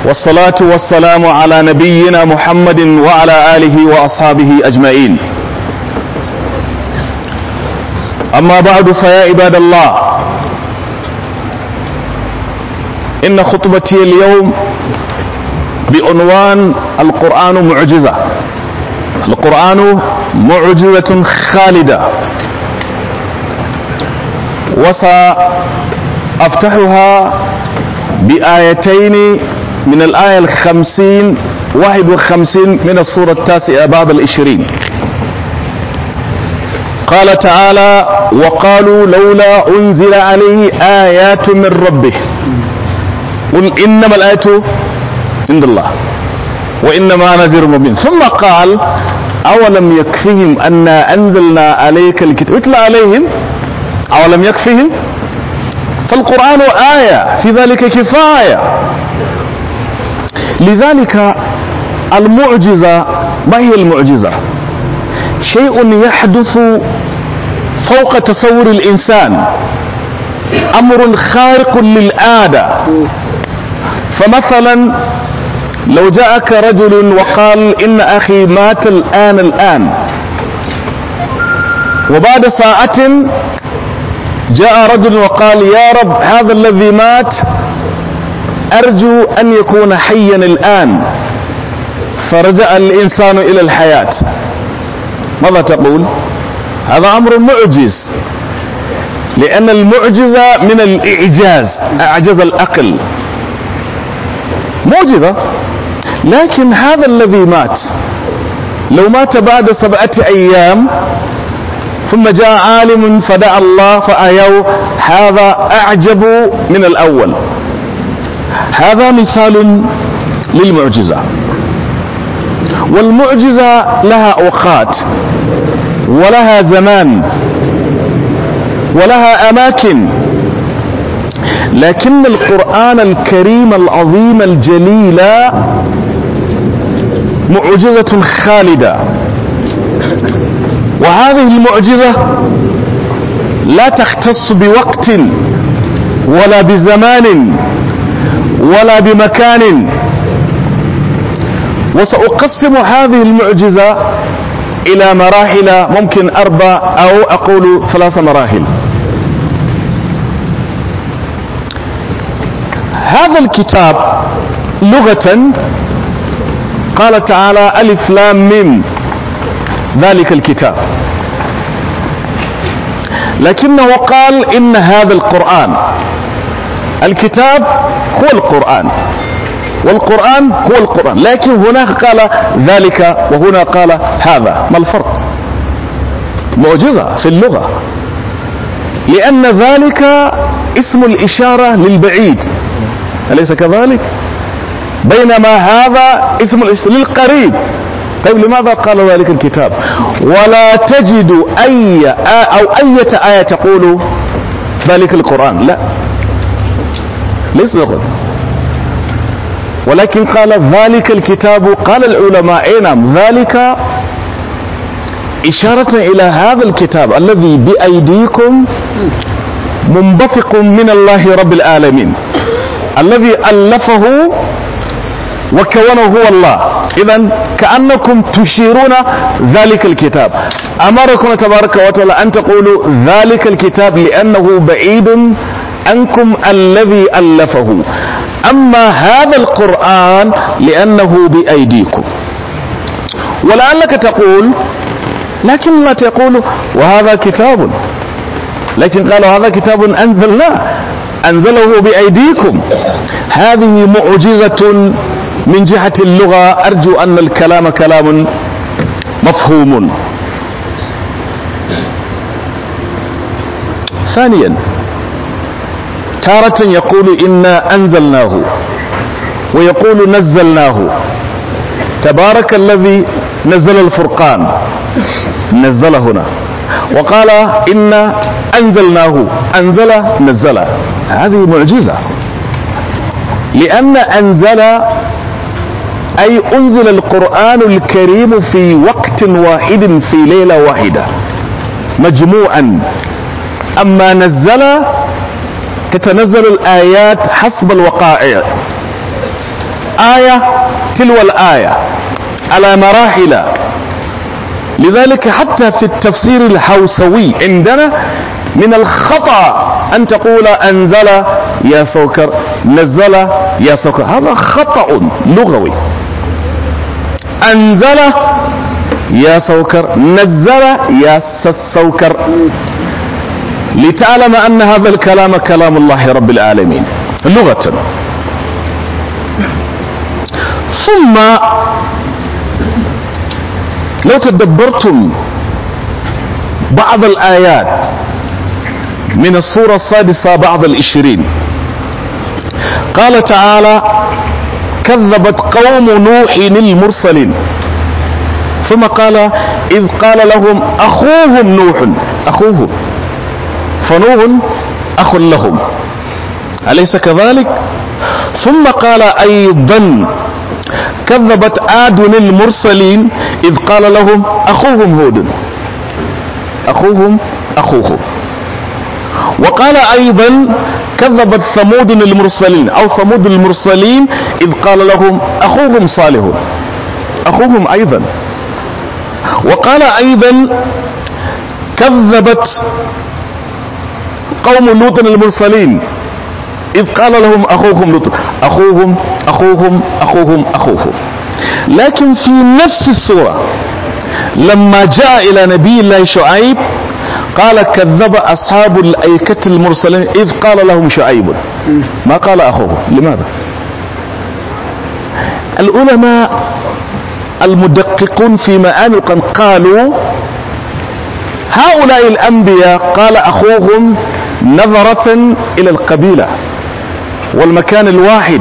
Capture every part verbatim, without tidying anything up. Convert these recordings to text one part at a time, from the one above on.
والصلاة والسلام على نبينا محمد وعلى آله وأصحابه أجمعين. أما بعد، فيا عباد الله، إن خطبتي اليوم بعنوان القرآن معجزة. القرآن معجزة خالدة، وسأفتحها بآيتين من الآية الخمسين واحد وخمسين من السورة التاسعة بعد العشرين. قال تعالى: وقالوا لولا أنزل عليه آيات من ربه قل إنما الآية عند الله وإنما نذير مبين. ثم قال: أولم يكفهم أنا أنزلنا عليك الكتاب يتلى عليهم أولم يكفهم. فالقرآن آية، في ذلك كفاية. لذلك المعجزة، ما هي المعجزة؟ شيء يحدث فوق تصور الإنسان، أمر خارق للعادة. فمثلا لو جاءك رجل وقال إن أخي مات الآن الآن، وبعد ساعة جاء رجل وقال: يا رب، هذا الذي مات أرجو أن يكون حيا الآن. فرجع الإنسان إلى الحياة. ماذا تقول؟ هذا أمر معجز، لأن المعجزة من الإعجاز، أعجز العقل، معجزة. لكن هذا الذي مات لو مات بعد سبعة أيام ثم جاء عالم فدعا الله فأحياه، هذا أعجب من الأول. هذا مثال للمعجزة. والمعجزة لها أوقات ولها زمان ولها أماكن، لكن القرآن الكريم العظيم الجليل معجزة خالدة. وهذه المعجزة لا تختص بوقت ولا بزمان ولا بمكان. وسأقسم هذه المعجزة إلى مراحل، ممكن أربع أو أقول ثلاث مراحل. هذا الكتاب لغة قال تعالى: ألف لام ميم، ذلك الكتاب. لكنه قال إن هذا القرآن، الكتاب هو القرآن والقرآن هو القرآن، لكن هناك قال ذلك وهنا قال هذا. ما الفرق؟ معجزة في اللغة، لأن ذلك اسم الإشارة للبعيد، أليس كذلك؟ بينما هذا اسم الإشارة للقريب. طيب لماذا قال ذلك الكتاب؟ ولا تجد أي أو أية آية تقول ذلك القرآن، لا، ليس لغة. ولكن قال ذلك الكتاب، قال العلماء نعم، ذلك إشارة إلى هذا الكتاب الذي بأيديكم، منبثق من الله رب العالمين، الذي ألفه وكونه هو الله. إذن كأنكم تشيرون ذلك الكتاب. أمركم تبارك وتعالى أن تقولوا ذلك الكتاب لأنه بعيد عنكم الذي ألفه. أما هذا القرآن لأنه بأيديكم. ولعلك تقول، لكن ما تقول وهذا كتاب، لكن قالوا هذا كتاب أنزلناه، أنزله بأيديكم. هذه معجزة من جهة اللغة. أرجو أن الكلام كلام مفهوم. ثانيا، تارة يقول إنا أنزلناه ويقول نزلناه. تبارك الذي نزل الفرقان، نزل هنا، وقال إنا أنزلناه، أنزل نزل. هذه معجزة، لأن أنزل أي أنزل القرآن الكريم في وقت واحد في ليلة واحدة مجموعا. أما نزل تتنزل الآيات حسب الوقائع. آية تلو الآية على مراحل. لذلك حتى في التفسير الحوسوي عندنا من الخطأ أن تقول أنزل يا سوكر، نزل يا سوكر، هذا خطأ لغوي. أنزل يا سوكر، نزل يا سوكر، لتعلم أن هذا الكلام كلام الله رب العالمين لغة. ثم لو تدبرتم بعض الآيات من السورة السادسة بعض العشرين، قال تعالى كذبت قوم نوح المرسلين، ثم قال إذ قال لهم أخوهم نوح، أخوهم، فنوح أخ لهم، أليس كذلك؟ ثم قال أيضا كذبت عاد المرسلين إذ قال لهم أخوهم هود، أخوهم أخوهم. وقال أيضا كذبت ثمود المرسلين أو ثمود المرسلين إذ قال لهم أخوهم صالح، أخوهم أيضا. وقال أيضا كذبت قوم لوط المرسلين إذ قال لهم أخوهم لوط، أخوهم أخوهم أخوهم أخوهم. لكن في نفس السورة لما جاء إلى نبي الله شعيب قال كذب أصحاب الأيكة المرسلين إذ قال لهم شعيب، ما قال أخوهم. لماذا؟ العلماء المدققون في معاني القرآن قالوا هؤلاء الأنبياء قال أخوهم نظرة إلى القبيلة والمكان الواحد،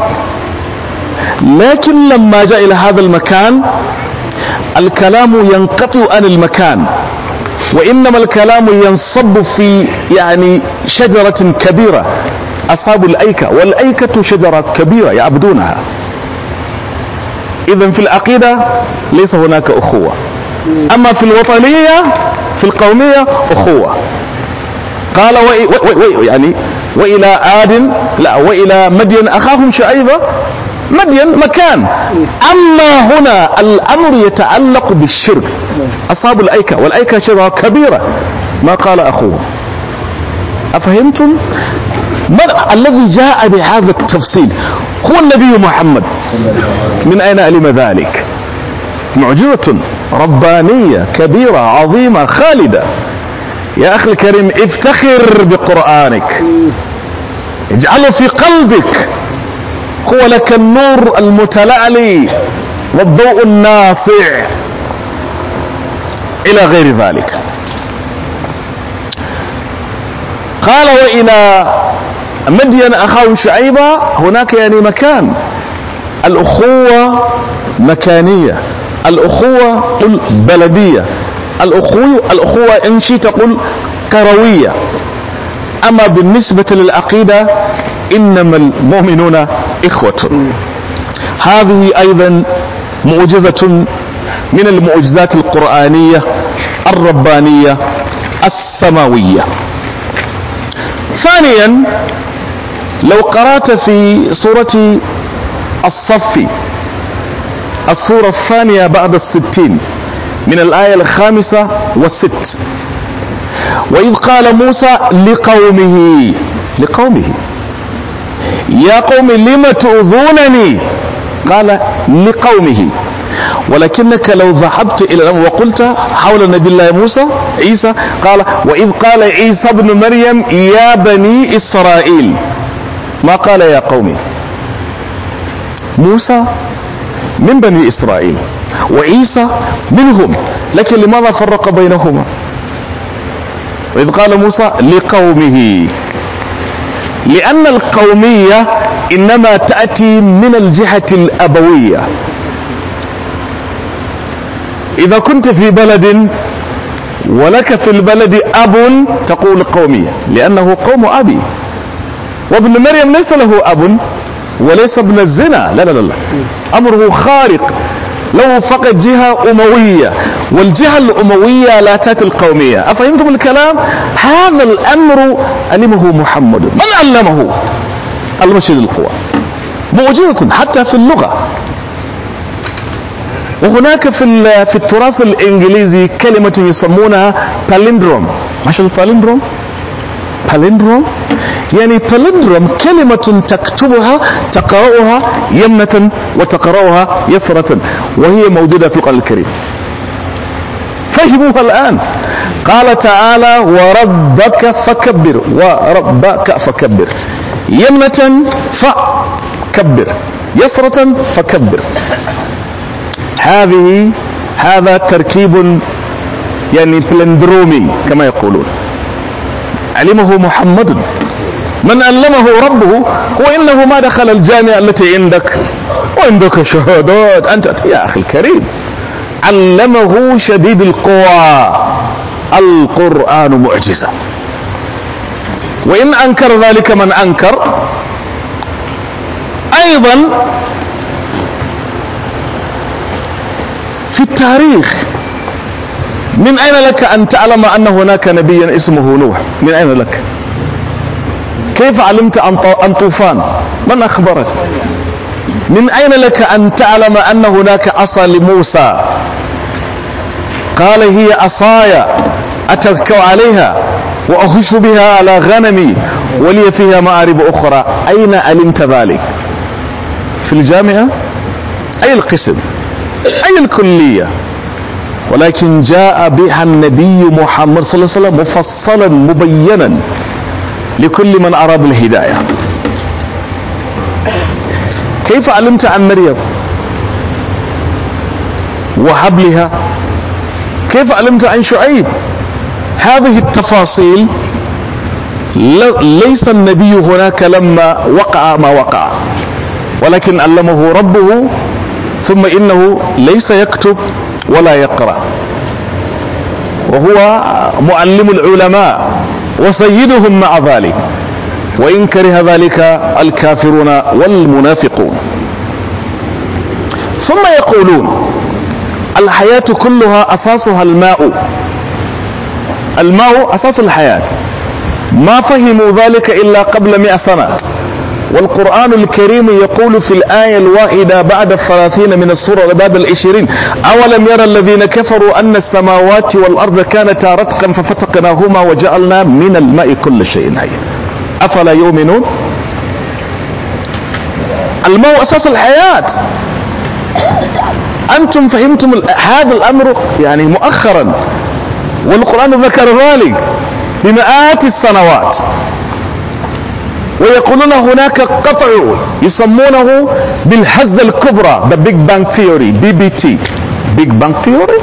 لكن لما جاء إلى هذا المكان الكلام ينقطع عن المكان، وإنما الكلام ينصب في يعني شجرة كبيرة، أصحاب الأيكة، والأيكة شجرة كبيرة يعبدونها. إذن في العقيدة ليس هناك أخوة، أما في الوطنية في القومية أخوة. قال وإ وإ وإ يعني وإلى عاد لا وإلى مدين أخاهم شعيبا، مدين مكان. أما هنا الأمر يتعلق بالشرك، أصحاب الأيكة، والأيكة شجرة كبيرة، ما قال أخوه. أفهمتم؟ من الذي جاء بهذا التفصيل؟ هو النبي محمد. من أين علم ذلك؟ معجزة ربانية كبيرة عظيمة خالدة. يا أخي الكريم افتخر بقرآنك، اجعله في قلبك، هو لك النور المتلألي والضوء الناصع إلى غير ذلك. قال وإلى مدين أخاهم شعيبا، هناك يعني مكان. الأخوة مكانية، الأخوة قل بلدية، الأخوة الأخوة إن شئت تقول كروية. أما بالنسبة للعقيدة إنما المؤمنون إخوة. هذه أيضا معجزة من المعجزات القرآنية الربانية السماوية. ثانيا لو قرأت في سورة الصف السورة الثانية بعد الستين من الآية الخامسة والست، وإذ قال موسى لقومه لقومه يا قوم لم تؤذونني، قال لقومه. ولكنك لو ذهبت إلى وقلت حول نبي الله موسى عيسى قال وإذ قال عيسى ابن مريم يا بني إسرائيل، ما قال يا قومي. موسى من بني إسرائيل وعيسى منهم، لكن لماذا فرق بينهما؟ وإذ قال موسى لقومه، لأن القومية إنما تأتي من الجهة الأبوية. إذا كنت في بلد ولك في البلد أب تقول قومية لأنه قوم أبي، وابن مريم ليس له أب وليس ابن الزنا، لا لا لا، أمره خارق، له فقط جهة أموية، والجهة الأموية لا تأتي القومية. أفهمتم الكلام؟ هذا الأمر علمه محمد. من علمه؟ المرشد القوى. معجزة حتى في اللغة. وهناك في في التراث الإنجليزي كلمة يسمونها palindrome. ما شو palindrome؟ palindrome يعني palindrome كلمة تكتبها تقرأها يمنة وتقرأها يسرة، وهي موجودة في القرآن الكريم. فهموها الآن. قال تعالى وربك فكبر، وربك فكبر، يمنة فكبر، يسرة فكبر. هذه هذا تركيب يعني بلندرومي كما يقولون، علمه محمد من علمه ربه، وإنه ما دخل الجامعة التي عندك وعندك شهادات أنت يا أخي الكريم. علمه شديد القوى، القرآن معجزة. وإن أنكر ذلك من أنكر أيضا في التاريخ، من أين لك أن تعلم أن هناك نبيا اسمه نوح؟ من أين لك؟ كيف علمت عن طوفان؟ من أخبرك؟ من أين لك أن تعلم أن هناك عصا لموسى قال هي عصاي أتكأ عليها وأخش بها على غنمي ولي فيها مآرب أخرى؟ أين علمت ذلك؟ في الجامعة؟ أي القسم؟ أي الكلية؟ ولكن جاء بها النبي محمد صلى الله عليه وسلم مفصلا مبينا لكل من أراد الهداية. كيف علمت عن مريم وحبلها؟ كيف علمت عن شعيب؟ هذه التفاصيل ليس النبي هناك لما وقع ما وقع، ولكن علمه ربه، ثم إنه ليس يكتب ولا يقرأ، وهو معلم العلماء وسيدهم مع ذلك، وإن كره ذلك الكافرون والمنافقون. ثم يقولون الحياة كلها أساسها الماء، الماء أساس الحياة. ما فهموا ذلك إلا قبل مئة سنة، والقرآن الكريم يقول في الآية الواحدة بعد الثلاثين من السورة بعد العشرين: أولم يرى الذين كفروا أن السماوات والأرض كانتا رتقا ففتقناهما وجعلنا من الماء كل شيء حي أفلا يؤمنون؟ الماء أساس الحياة. أنتم فهمتم هذا الأمر يعني مؤخرا، والقرآن ذكر ذلك بمئات السنوات. ويقولون هناك قطع يسمونه بالهزة الكبرى، The Big Bang Theory، بي بي تي، Big Bang Theory،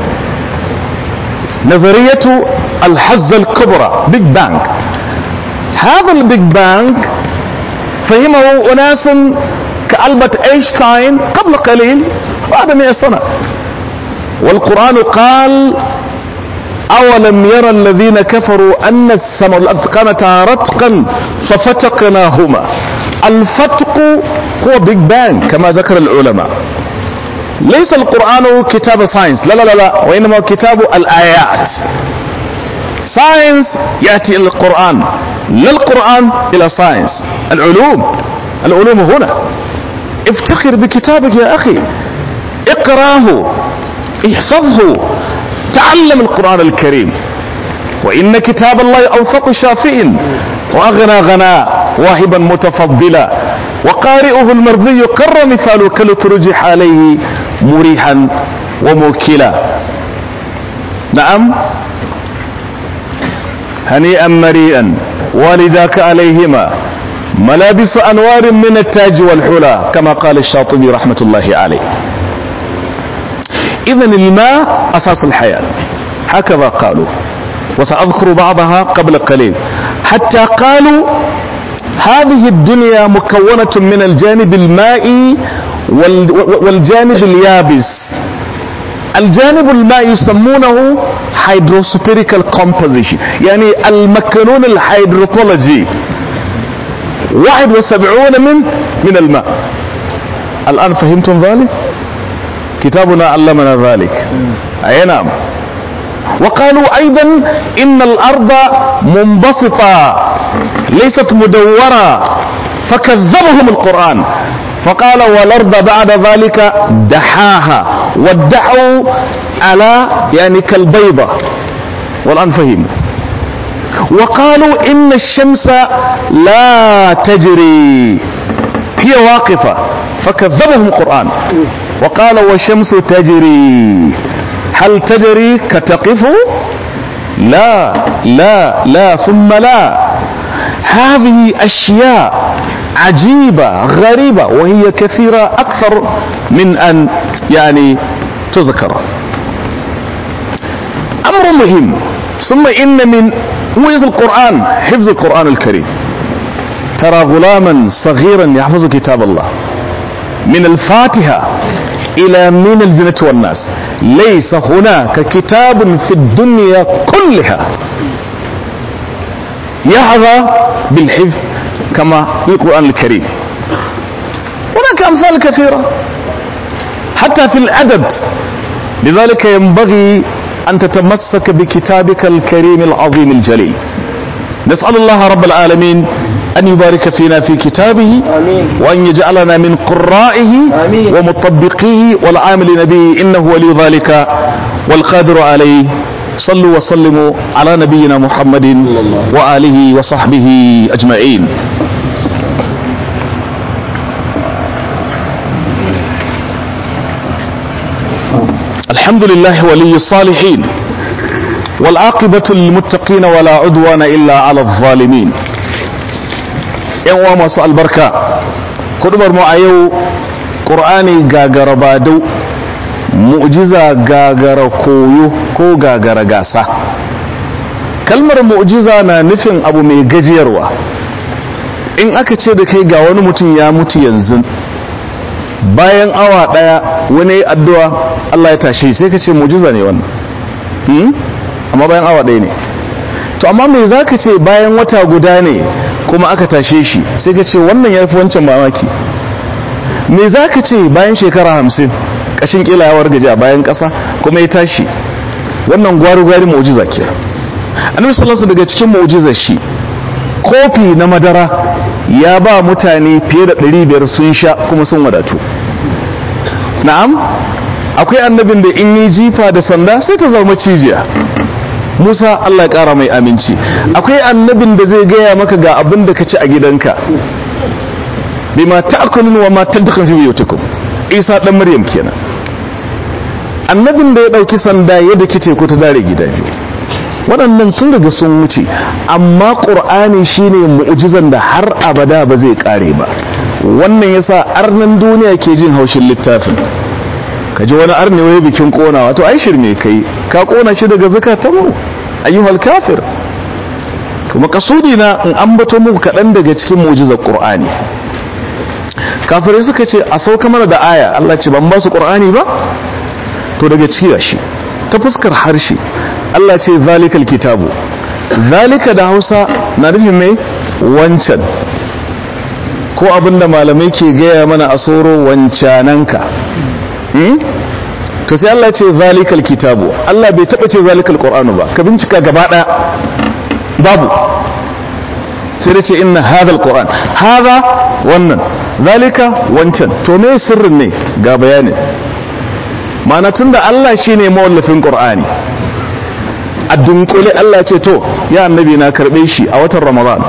نظرية الهزة الكبرى، Big Bang. هذا البيج بانج فهمه أناس كألبرت أينشتاين قبل قليل بعد مئة سنة، والقرآن قال: أولم يرى الذين كفروا أن السماء والأرض كانتا رتقا ففتقناهما. الفتق هو بيج بانج كما ذكر العلماء. ليس القرآن كتاب ساينس، لا لا لا لا، وإنما كتاب الآيات. ساينس يأتي إلى القرآن، لا القرآن إلى ساينس. العلوم العلوم هنا. افتخر بكتابك يا أخي، اقراه، احفظه، تعلم القرآن الكريم. وإن كتاب الله أوثق شافئ وأغنى غناء واهبا متفضلا، وقارئه المرضي قر مثاله كالترجح عليه مريحا وموكلا. نعم، هنيئا مريئا والداك عليهما ملابس أنوار من التاج والحلى، كما قال الشاطبي رحمة الله عليه. إذن الماء أساس الحياة، هكذا قالوا، وسأذكر بعضها قبل قليل. حتى قالوا هذه الدنيا مكونة من الجانب المائي والجانب اليابس. الجانب المائي يسمونه hydrospherical composition، يعني المكنون الهيدروبولوجي، واحد وسبعون من من الماء. الآن فهمتم ذلك؟ كتابنا علمنا ذلك. أي نعم. وقالوا أيضا إن الأرض منبسطة ليست مدورة، فكذبهم القرآن. فقال والأرض بعد ذلك دحاها والدحوا على يعني كالبيضة والآن فهم. وقالوا إن الشمس لا تجري هي واقفة فكذبهم القرآن وقال والشمس تجري هل تجري كتقف لا لا لا ثم لا. هذه أشياء عجيبة غريبة وهي كثيرة أكثر من أن يعني تذكر. أمر مهم. ثم إن من موجز القرآن حفظ القرآن الكريم. ترى غلاما صغيرا يحفظ كتاب الله من الفاتحة إلى من الجنة والناس. ليس هناك كتاب في الدنيا كلها يحظى بالحفظ كما في القرآن الكريم. هناك أمثال كثيرة حتى في العدد. لذلك ينبغي أن تتمسك بكتابك الكريم العظيم الجليل. نسأل الله رب العالمين أن يبارك فينا في كتابه آمين. وأن يجعلنا من قرائه آمين. ومطبقيه والعاملين به إنه ولي ذلك والقادر عليه. صلوا وسلموا على نبينا محمد وآله وصحبه أجمعين. الحمد لله ولي الصالحين والعاقبة للمتقين ولا عدوان إلا على الظالمين. يوم masu albarka kudubar mu a yau Qur'ani gagara badau mu'jiza gagara koyo ko gagara gasa. Kalmar mu'jiza na nufin abu mai gajiyarwa. In aka ce da kai ga wani mutum ya mutu yanzu bayan awa daya wani addu'a Allah ya tashi sai ka ce mu'jiza ne wannan. Hmm? Amma bayan awa daya ne. To amma me zaka ce bayan wata guda ne kuma aka tashe shi sai ka ce wannan yafi wancan mamaki. Me zaka ce bayan shekara hamsin kashin kila ya wargaje a bayan kasa kuma ya tashi wannan gwaru-gwari mu'jiza ke. Annabi sallallahu alaihi wasallam daga cikin mu'jizar shi kofi na madara ya ba mutane fiye da ɗari biyar sun sha kuma sun wadatu. Na'am akwai annabin da in yi jifa da sanda sai ta zama cijiya. Musa Allah ya kara mai aminci. Akwai annabin da zai gaya maka ga abin da ka ci a gidanka bima ta'kulun wa ma tadkhulun fi buyutikum. Isa dan Maryam kenan. Annabin da ya dauki sanda ya dake teku ta dare gida biyu. Waɗannan sun riga sun wuce amma Qur'ani shine mu'jizan da har abada ba zai kare ba. Wannan yasa arnan duniya ke jin haushin littafin. Kaji wani arne waye bikin konawa to ai shirme kai ka kona shi daga zakatan mu ayyuhal kafir. Kuma kasudi na in ambato muku kadan daga cikin mu'jizar Qur'ani. Kafirai suka ce a sauka mana da aya Allah ce ban ba su Qur'ani ba to daga cikin shi ta fuskar harshe Allah ce zalikal kitabu. Zalika da Hausa na nufin mai wancan ko abinda malamai ke gaya mana a soro wancananka. Hmm? To sai Allah ce zalikal kitabu. Allah bai taba ce zalikal qur'anu ba ka bincika gaba daya babu sai da ce inna hadha alquran hadha wannan zalika wancan. To me sirrin ne ga bayani ma'ana tunda Allah shine mawallafin Qur'ani a dunkule Allah ce to ya annabi na karbe shi a watan Ramadan.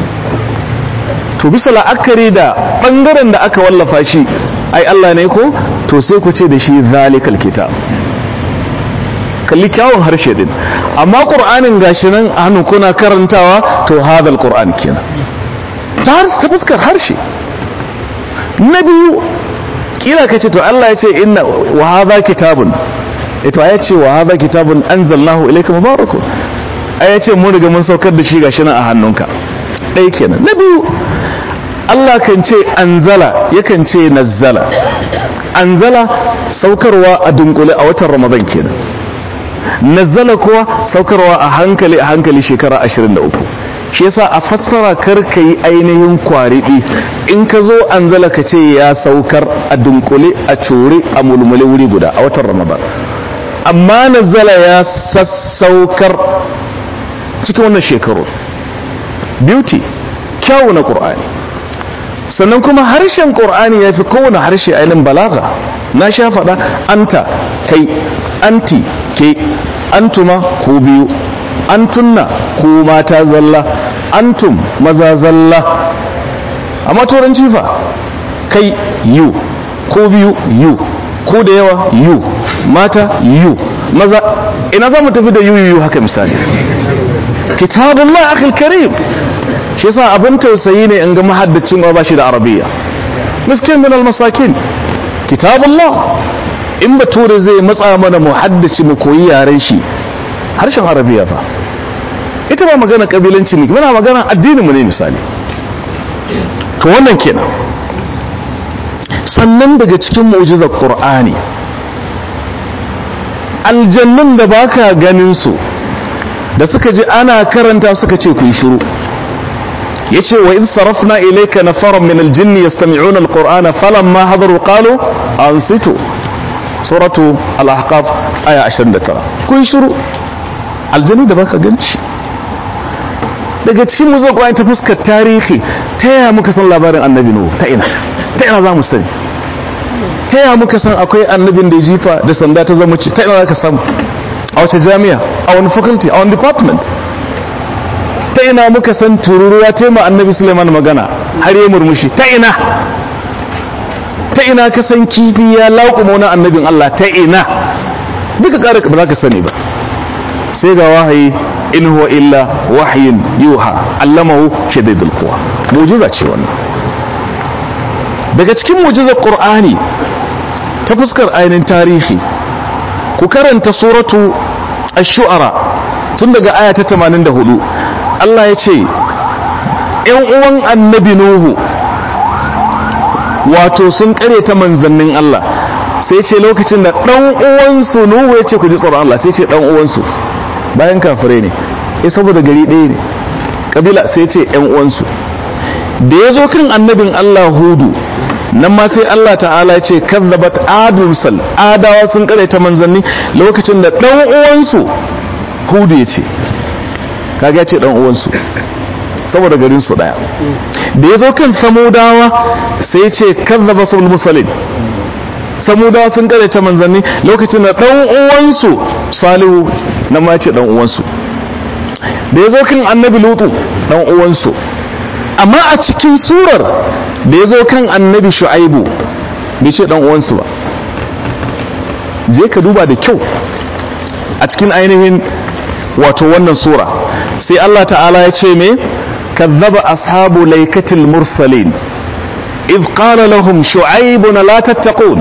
To bisa la'akari da bangaren da aka wallafa shi ai Allah ne ko to sai ku ce da shi zalikal kitab. Kalli kyawun harshe din amma Qur'anin gashi nan a hannu kuna karantawa to hadal Qur'an kenan ta ta fuskar harshe. Na biyu kila kace to Allah ya ce inna wa hadha kitabun ito ya ce wa hadha kitabun anzalnahu ilayka mubarakun ai ya ce mun riga mun saukar da shi gashi nan a hannunka dai kenan. Na biyu Allah kan ce anzala yakan ce nazzala. Anzala saukarwa a dunkule a watan Ramadan kenan. Nazzala kuwa saukarwa a hankali a hankali shekara ashirin da uku. Shi yasa a fassara karka yi ainihin kwaribi in ka zo anzala ka ce ya saukar a dunkule a cure a mulmule wuri guda a watan Ramadan. Amma nazzala ya sassaukar cikin wannan shekaru. Beauty kyawu na Qur'ani. sannan kuma harshen Qur'ani yafi kowane harshe ainihin balaga. Na sha faɗa anta kai, anti ke, antuma ku biyu, antunna ku mata zalla, antum maza zalla. Amma turanci fa kai you, ku biyu you, ku da yawa you, mata you, maza. Ina za mu tafi da you you haka misali? Kitabullah akhil karim. Shi yasa abin tausayi ne in ga mahaddacin ba shi da arabiya. Miskin min al-masakin. Kitabullah. In bature zai matsa mana mu haddace mu koyi yaren shi harshen arabiya fa. Ita ba magana kabilanci ne, muna magana addinin mu ne misali. To wannan kenan. Sannan daga cikin mu'jizar Qur'ani, aljannun da baka ganin su da suka ji ana karanta suka ce ku yi shiru. yace wa in sarafna ilayka nafaran min aljinni yastami'una alqur'ana falamma hadaru qalu ansitu. suratu al-ahqaf aya ashirin da tara. kun shiru, aljanni da baka gani shi. daga cikin mu zo Qur'ani ta fuskar tarihi, ta yaya muka san labarin annabi nuhu? ta ina ta ina za mu sani? ta yaya muka san akwai annabin da jifa da sanda ta zama ci? ta ina za ka samu? a wace jami'a, a wani faculty, a wani department? ta ina muka san tururuwa ta ma annabi Sulaiman magana har ya murmushi? ta ina ta ina ka san kifi ya laƙuma wani annabin Allah? ta ina? duka ƙara ba za ka sani ba, sai ga wahayi, in huwa illa wahyin yuha allamahu shadidul quwa. mu'jiza ce wannan. daga cikin mu'jizar Qur'ani ta fuskar ainihin tarihi, ku karanta suratu ash-shu'ara tun daga aya ta tamanin da hudu. Allah ya ce ‘yan uwan annabi Nuhu wato sun kare ta manzannin Allah, sai ce lokacin da ɗan uwansu Nuhu ya ce ku ji tsoron Allah, sai ce ɗan uwansu bayan kafirai ne, eh saboda gari ɗaya ne kabila, sai ce ‘yan uwansu. da ya zo kan annabin Allah Hudu, nan ma sai Allah ta'ala ya ce kazzabat adun sal, adawa sun kare ta manzanni lokacin da ɗan uwansu Hudu ya ce, kaga ya ce dan uwansu saboda garin su daya. da yazo kan samudawa sai ya ce kazzaba sul musallin, samudawa sun kare ta manzanni lokacin da dan uwansu Salihu na ma ce dan uwansu. da yazo kan annabi Lutu dan uwansu. amma a cikin surar da yazo kan annabi Shu'aibu bai ce dan uwansu ba. je ka duba da kyau a cikin ainihin wato wannan sura, sai Allah ta'ala ya ce me kazzaba ashabu laikatil mursalin idh qala lahum shu'aibun la tattaqun.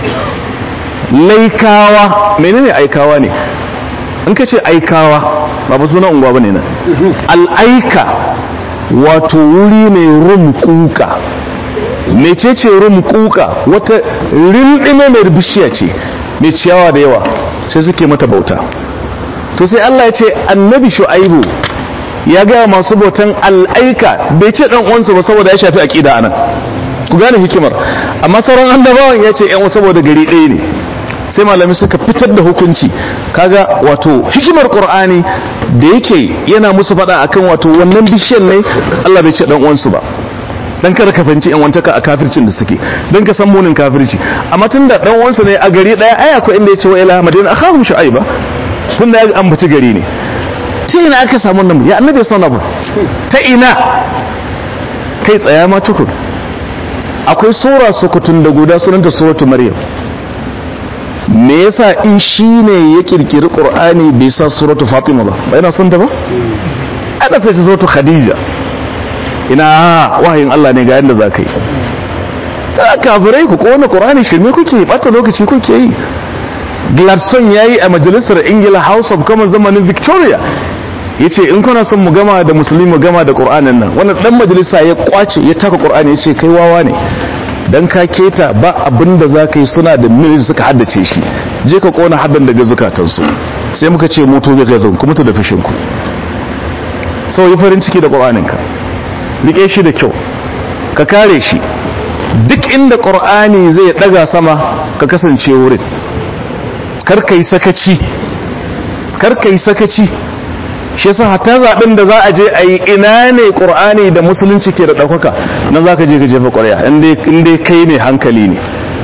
laikawa menene aikawa ne? in ka ce aikawa ba ba sunan unguwa bane nan. al'aika wato wuri ne rumkuka. mecece rumkuka? wata rindime mai bishiya ce mai ciyawa da yawa, sai suke mata bauta. to sai Allah ya ce annabi Shu'aibu ya ga masu bautan al'aika, bai ce dan uwansu ba saboda ya shafi aqida anan, ku gane hikimar. amma sauran annabawan ya ce ƴan saboda gari ɗaya ne, sai malami suka fitar da hukunci. kaga wato hikimar Qur'ani da yake yana musu faɗa akan wato wannan bishiyar ne, Allah bai ce dan uwansu ba dan kada ka fanci ƴan wantaka a kafircin da suke, dan ka san munin kafirci. amma tunda dan uwansu ne a gari ɗaya, aya ko inda ya ce wa ila madina akhahum shu'aiba, tun da ya ambaci gari ne. ta ina aka samu nan? ya annabi sana ba ta ina? kai tsaya ma tukun. akwai sura sukutun da guda sunanta suratu maryam. me yasa in shine ya kirkiri qur'ani bai sa suratu fatima ba? ba yana son ta ba? ana sai suratu khadija. ina wahayin Allah ne ga yanda zakai. ta kafirai ku ko wannan qur'ani shirme kuke, bata lokaci kuke yi. Gladstone ya yi a majalisar Ingila House of Commons zamanin Victoria, ya ce in kuna son mu gama da musulmi mu gama da ƙur'anin nan. wannan ɗan majalisa ya kwace ya taka ƙur'ani ya ce kai wawa ne, don ka keta ba abin da za ka yi. suna da mil suka haddace shi, je ka ƙona haddan daga zukatansu. sai muka ce mutu bai gaizon ku mutu da fashinku. sau yi farin ciki da ƙur'aninka, riƙe shi da kyau, ka kare shi. duk inda ƙur'ani zai ɗaga sama ka kasance wurin. karka yi sakaci, karka yi sakaci. shi yasa hatta zaben da za a je a yi ina ne Qur'ani da musulunci ke da ɗaukaka nan za ka je ka jefa ƙwarya in dai kai ne hankali ne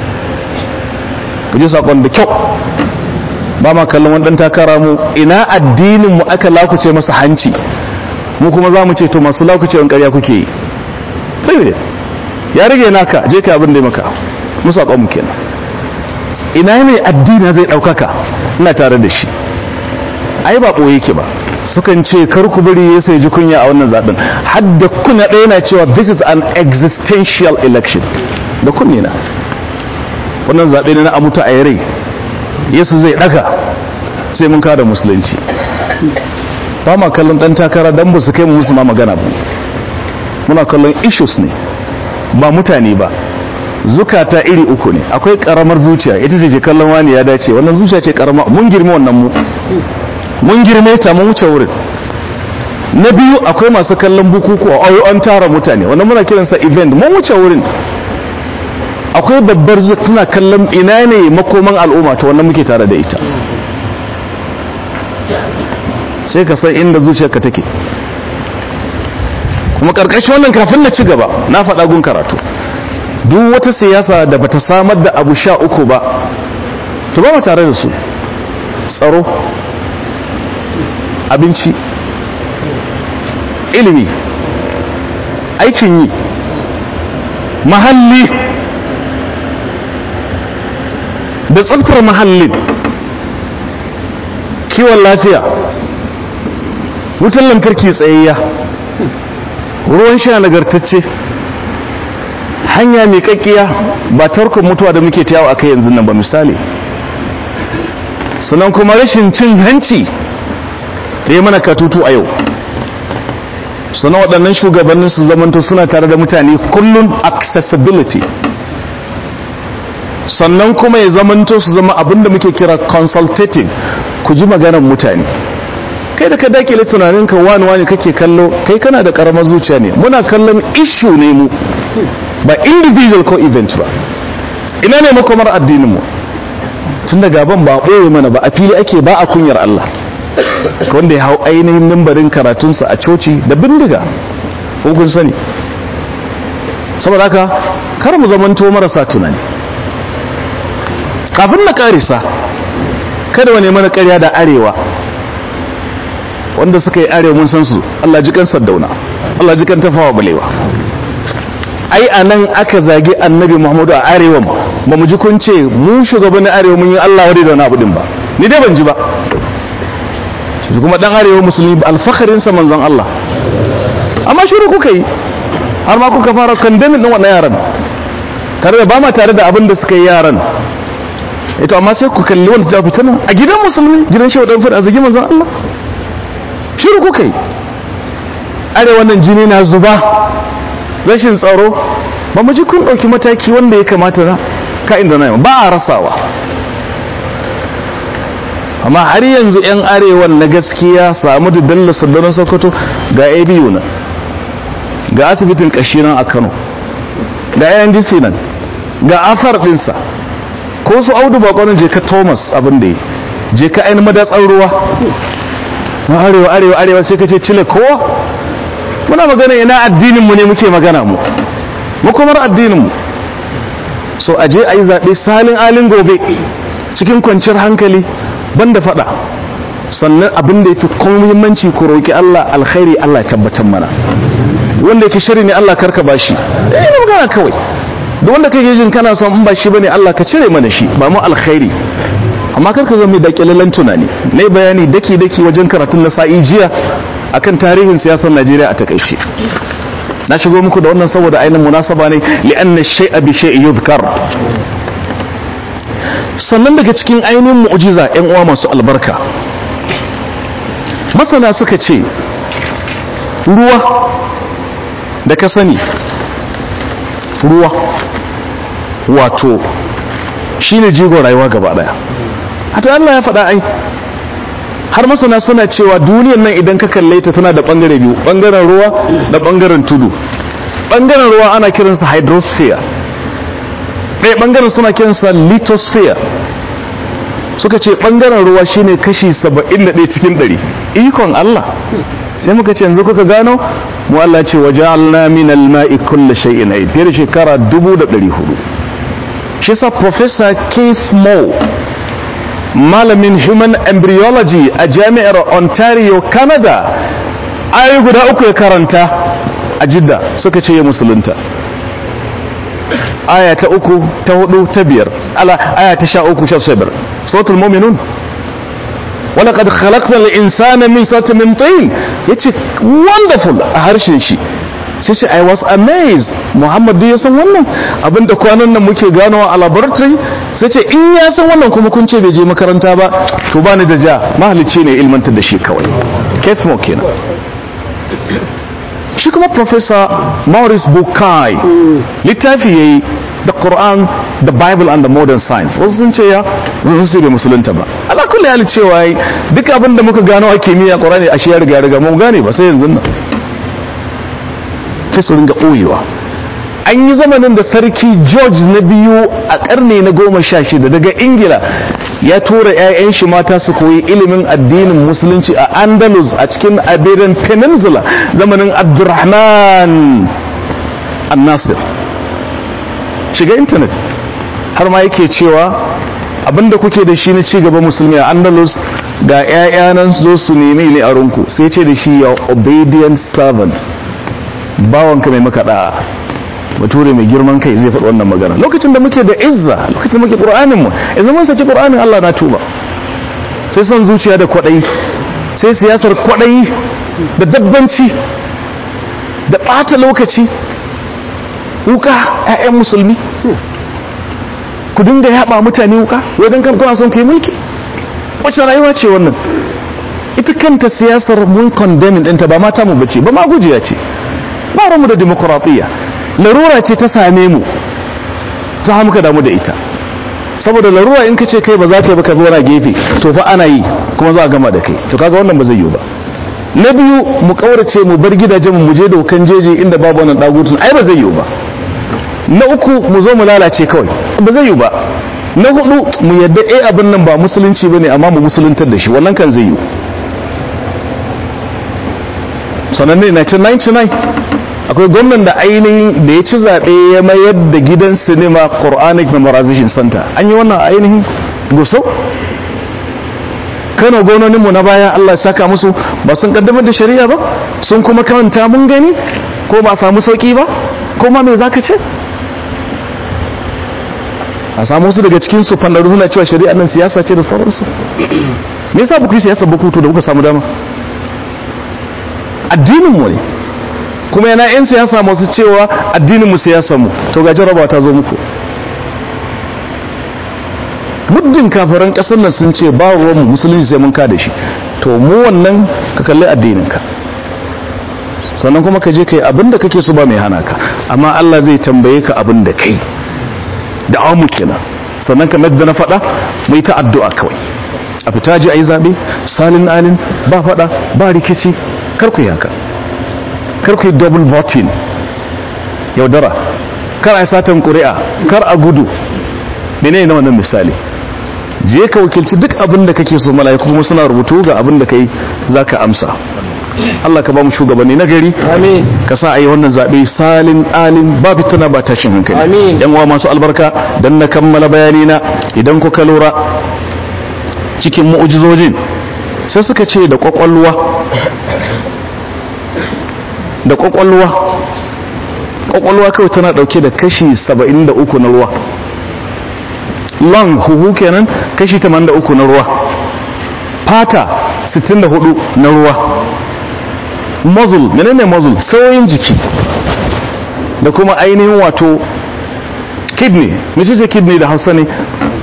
ku ji saƙon da kyau ba ma kallon wani ɗan takara mu ina addinin mu aka lakuce masa hanci mu kuma za mu ce to masu lakuce in ƙarya kuke yi ya rage naka je ka abin da maka mu saƙon mu kenan ina ne addini zai ɗaukaka ina tare da shi ai ba ɓoye ke ba sukan ce kar ku bari ya sai ji kunya a wannan zaɓen har da kuna ɗaya na cewa this is an existential election da kunne na wannan zaɓe ne na amuta a rai yesu zai ɗaga sai mun kada musulunci ba ma kallon ɗan takara don ba su kai mu musu ma magana ba muna kallon issues ne ba mutane ba zukata iri uku ne akwai karamar zuciya ita ce kallon wani ya dace wannan zuciya ce karama mun girme wannan mu mun girme ta mun wuce wurin na biyu akwai masu kallon bukukuwa ayo an tara mutane wannan muna kiransa event mun wuce wurin akwai babbar zuciya tana kallon ina ne makoman al'umma ta wannan muke tare da ita sai ka san inda zuciyarka take kuma karkashin wannan kafin na ci gaba na faɗa gun karatu duk wata siyasa da bata samar da abu sha uku ba to ba mu tare da su tsaro abinci ilimi aikin yi mahalli da tsaftar mahallin kiwon lafiya wutar lantarki tsayayya ruwan sha nagartacce hanya mai kakkiya ba tarkon mutuwa da muke tayawa akai yanzu nan ba misali sannan kuma rashin cin hanci da ya mana katutu a yau sannan waɗannan shugabannin su zamanto suna tare da mutane kullum accessibility sannan kuma ya zamanto su zama abinda muke kira consultative ku ji maganar mutane kai da ka dakile tunaninka wani wani kake kallo kai kana da karamar zuciya ne muna kallon issue ne mu ba individual ko event ba ina ne makomar addinin mu tun da gaban ba ɓoye mana ba a fili ake ba a kunyar Allah wanda ya hau ainihin mimbarin karatunsa a coci da bindiga hukun sani saboda haka kar mu zamanto marasa tunani kafin na karisa kada wani mana karya da arewa wanda suka yi arewa mun san su Allah ji kan Saddauna Allah ji kan Tafawa Balewa ai anan aka zage annabi Muhammadu a arewa ba mu ji kun ce mu shugabannin arewa mun yi Allah wadai da wani abu din ba ni dai ban ji ba kuma dan arewa musulmi alfakharin sa manzon Allah amma shiru kuka yi har ma kuka fara kandamin din wannan yaran tare da ba ma tare da abin da suka yi yaran ito amma sai ku kalli wanda ta fitana a gidan musulmi gidan shehu dan fada zagi manzon Allah shiru kuka yi arewa nan jini na zuba rashin tsaro ba mu ji kun dauki mataki wanda ya kamata na ka inda na ba a rasawa amma har yanzu yan arewan na gaskiya samu da Bello Sardauna Sokoto ga A B U nan ga asibitin kashi nan a Kano ga A N D C nan ga afar dinsa ko su Audu Bakonin je ka Thomas abin da yi je ka ainihin madatsar ruwa na arewa arewa arewa sai ka ce cile kowa muna magana ina addininmu ne muke magana mu makomar addininmu so aje a yi zaɓe salin alin gobe cikin kwanciyar hankali banda faɗa sannan abin da ya fi kuma muhimmanci ku roƙi Allah alkhairi Allah ya tabbatar mana wanda yake shari ne Allah karka ba shi eh ne magana kawai da wanda kake jin kana son in ba shi bane Allah ka cire mana shi ba mu alkhairi amma karka zo mai dakilalan tunani nayi bayani daki daki wajen karatun na sa'i jiya akan tarihin siyasar Najeriya a takaice na shigo muku da wannan saboda ainihin munasaba ne li'anna shay'a bi shay'in yuzkar sannan daga cikin ainihin mu'jiza ƴan uwa masu albarka masana suka ce ruwa da ka sani ruwa wato shine jigon rayuwa gaba daya hata Allah ya faɗa ai har masana suna cewa duniyar nan idan ka kalle ta tana da bangare biyu bangaren ruwa da bangaren tudu bangaren ruwa ana kiransa hydrosphere ɗaya bangaren suna kiransa lithosphere suka ce bangaren ruwa shine kashi saba'in da ɗaya cikin ɗari. Ikon Allah. Sai muka ce yanzu kuka gano mu Allah ce waja'alna minal ma'i kulli shay'in hayy, fiye da shekara dubu da ɗari hudu. Shi sa Professor Keith Moore, malamin human embryology a jami'ar Ontario, Canada, ayoyi guda uku ya karanta a Jidda, suka ce ya musulunta. Aya ta uku, ta hudu, ta biyar, ala aya ta sha uku, sha sabir, suratul mu'minun. ولقد خلقنا الإنسان من سلالة من طين. yace wonderful a harshen shi. Sai ce I was amazed. Muhammad duk ya san wannan abinda kwanan nan muke ganowa a laboratory. Sai ce in ya san wannan kuma kun ce bai je makaranta ba, to ba ni da ja, mahalicci ne ilmantar da shi kawai. Keith Moore kenan. Shi kuma Professor Maurice Bukai littafi yayi the Quran, the Bible and the modern science. Wasu sun ce ya zan su bai musulunta ba. Allah kullu ya cewa duk abin da muka gano a kimiyya Qur'ani a shi ya riga riga mu gane ba sai yanzu nan. Sai su ringa ɓoyewa. An yi zamanin da sarki George na biyu a ƙarni na goma sha shida daga Ingila ya tura 'ya'yan shi mata su koyi ilimin addinin musulunci a Andalus a cikin Iberian Peninsula zamanin Abdurrahman An-Nasir. Shiga intanet har ma yake cewa abinda kuke da shi na cigaba musulmi a Andalus ga 'ya'ya nan zo su nemi ne a runku, sai ce da shi ya obedient servant, bawanka mai maka da'a. Bature mai girman kai zai faɗi wannan magana lokacin da muke da izza, lokacin da muke Qur'anin mu, idan mun saki Qur'anin Allah na tuba. Sai son zuciya da kwaɗayi, sai siyasar kwaɗayi da dabbanci da ɓata lokaci. Wuka ƴaƴan musulmi ku dinga yaɓa mutane wuka wai dan kan kuna son kai mulki. Wace rayuwa ce wannan? Ita kanta siyasar mun condemn ɗinta, ba mata mu bace, ba ma gujiya ce, ba mu da demokradiyya. Larura ce ta same mu, za muka damu da ita. Saboda larura in ka ce kai ba za ka yi ba ka zo na gefe, to fa ana yi kuma za a gama da kai, to kaga wannan ba zai yiwu ba. Na biyu mu kaurace mu bar gidajen mu je da wukan jeje inda babu wannan dagutun, ai ba zai yiwu ba. Na uku mu zo mu lalace kawai, ba zai yiwu ba. Na hudu mu yadda eh abin nan ba musulunci bane amma mu musuluntar da shi, wannan kan zai yiwu. Sannan ne nineteen ninety-nine akwai gwamnan da ainihin da ya ci zaɓe ya mayar da gidan sinima Quranic Memorization Center. An yi wannan ainihin Gusau. Kano gwamnoninmu na baya Allah ya saka musu ba sun kaddamar da shari'a ba, sun kuma kanta mun gani ko ba samu sauki ba, ko ma me zaka ce? A samu su daga cikin su fandaru suna cewa shari'a nan siyasa ce da sauransu. Me yasa ba ku yi siyasa ba ku to da kuka samu dama? Addinin mu ne. Kuma yana yan siyasa masu cewa addinin mu siyasar mu, to ga jarabawa ta zo muku. Muddin kafiran kasar nan sun ce ba ruwan mu musulunci sai mun ka da shi, to mu wannan ka kalli addinin ka, sannan kuma ka je kai abinda kake so ba mai hana ka, amma Allah zai tambaye ka abinda kai da amu kenan. Sannan kamar da na faɗa mu yi ta addu'a kawai, a fita ji ayi zabe salin alin, ba faɗa ba rikici, kar ku yi haka, kar ku yi double voting, yaudara, kar a yi satan ƙuri'a, kar a gudu. Menene na wannan misali? Je ka wakilci duk abin da kake so, mala'iku kuma suna rubutu ga abin da kai zaka amsa. Allah ka ba mu shugabanni na gari, amin. Ka sa ayi wannan zabe salin alin, ba fitina ba tashin hankali, amin. Yan uwa masu albarka, dan na kammala bayani na, idan kuka lura cikin mu'jizojin sai suka ce da kwakwalwa da kwakwalwa kwakwalwa kawai tana dauke da kashi saba'in da uku na ruwa. Lung huhu kenan kashi tamanin da uku na ruwa, fata sittin da hudu na ruwa, muzzle menene muzzle sauyin jiki, da kuma ainihin wato kidney. mecece kidney da Hausa ne?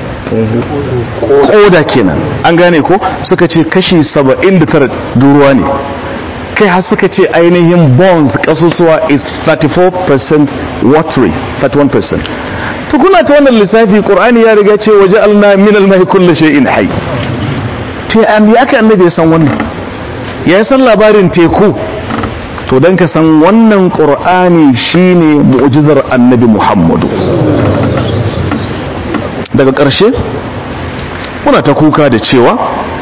Koda kenan, an gane ko? Suka ce kashi saba'in da tara ruwa ne, kai har suka ce ainihin bones kasusuwa is thirty-four percent watery, thirty-one percent. to kuna ta wannan lissafi Qur'ani ya riga ce waja'alna minal ma'i kulli shay'in hayy. to an ya aka annabi ya san wannan, ya san labarin teku, to dan ka san wannan Qur'ani shine mu'jizar annabi Muhammadu. Daga ƙarshe muna ta kuka da cewa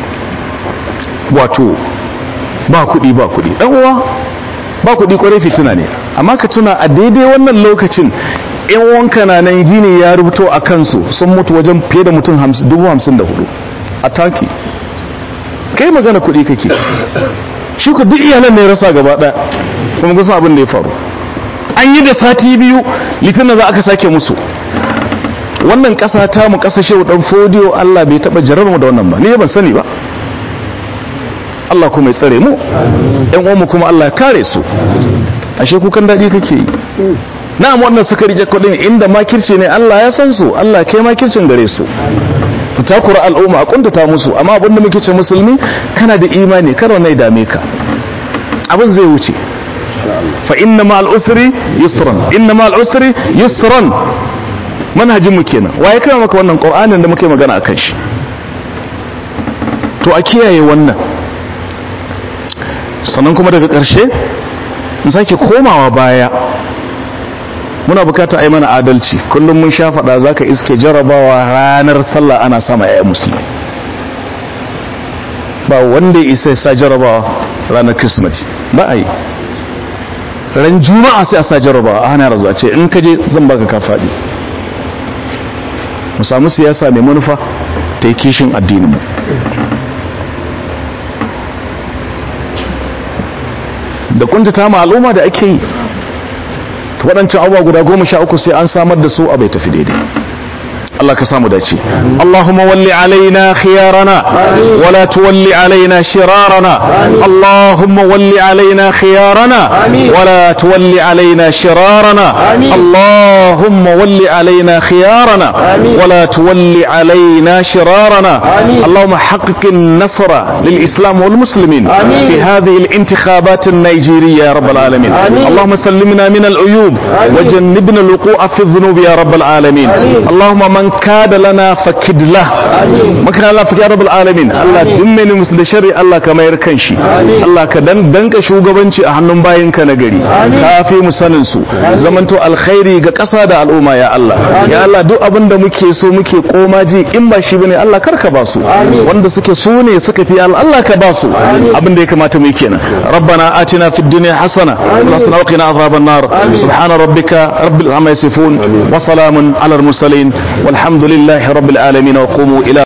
wato ba kuɗi ba kuɗi ɗan uwa ba kuɗi kwarai fitina ne, amma ka tuna a daidai wannan lokacin yan wanka na nan gini ya rubuto a kansu sun mutu wajen fiye da mutum dubu hamsin da hudu a taki. Kai magana kuɗi kake, shi ku duk iyalan ne rasa gaba ɗaya, kuma kusan abin da ya faru an yi da sati biyu litinin za aka sake musu. Wannan ƙasa ta mu ƙasa shehu ɗan fodiyo Allah bai taɓa jarar mu da wannan ba, ni ban sani ba. Allah kuma ya tsare mu, ƴan uwanmu kuma Allah ya kare su. Ashe kukan daɗi kake yi. Na'am, wannan suka rike kuɗin inda makirci ne Allah ya san su, Allah kai makircin gare su. Takura al'umma a kuntata musu, amma abin da muke ce musulmi kana da imani kar wannan ya dame ka, abin zai wuce. Fa inna ma'al usri yusran, inna ma'al usri yusran, manhajin mu kenan. Waye kai maka wannan Qur'anin da muke magana akan shi? To a kiyaye wannan. Sannan kuma daga ƙarshe in sake komawa baya, muna bukata a yi mana adalci. Kullum mun sha faɗa za ka iske jarabawa ranar sallah ana sama ya musulmi, ba wanda ya isa sa jarabawa ranar Kirsimeti, ba a yi. Ran juma'a sai a sa jarabawa a hana raza ce in kaje zan baka ka faɗi. Mu samu siyasa mai manufa ta yi kishin addininmu. Da kuntata ma al'umma da ake yi, waɗancan abubuwa guda goma sha uku sai an samar da su a bai tafi daidai. Allah ka samu dace. Allahumma walli alaina khiyarana wala tuwalli alaina shirarana. Allahumma walli alaina khiyarana wala tuwalli alaina shirarana. Allahumma walli alaina khiyarana wala tuwalli alaina shirarana. Allahumma haqqiq an-nasra lil-islam wal-muslimin fi hadhihi al-intikhabat an-nigeriyya ya rabbal alamin. Allahumma sallimna min al-uyub wajannibna al-wuqu'a fi adh-dhunub ya rabbal alamin. Allahumma man kada lana fakid lah, makana Allah fakid rabbul alamin. Allah dimme ni musu da shari, Allah ka mayar kanshi. Allah ka dan danka shugabanci a hannun bayinka na gari, kafi mu sanin su zamanto alkhairi ga ƙasa da al'umma ya Allah. Ya Allah duk abin da muke so muke komaji in ba shi bane Allah karka ba su, wanda suke so ne suka fi Allah ka ba su abin da ya kamata mu yi kenan. Rabbana atina fid dunya hasana wa qina adhaban nar. Subhana rabbika rabbil amma yasifun wa salamun ala al mursalin والحمد لله رب العالمين وقوموا إلى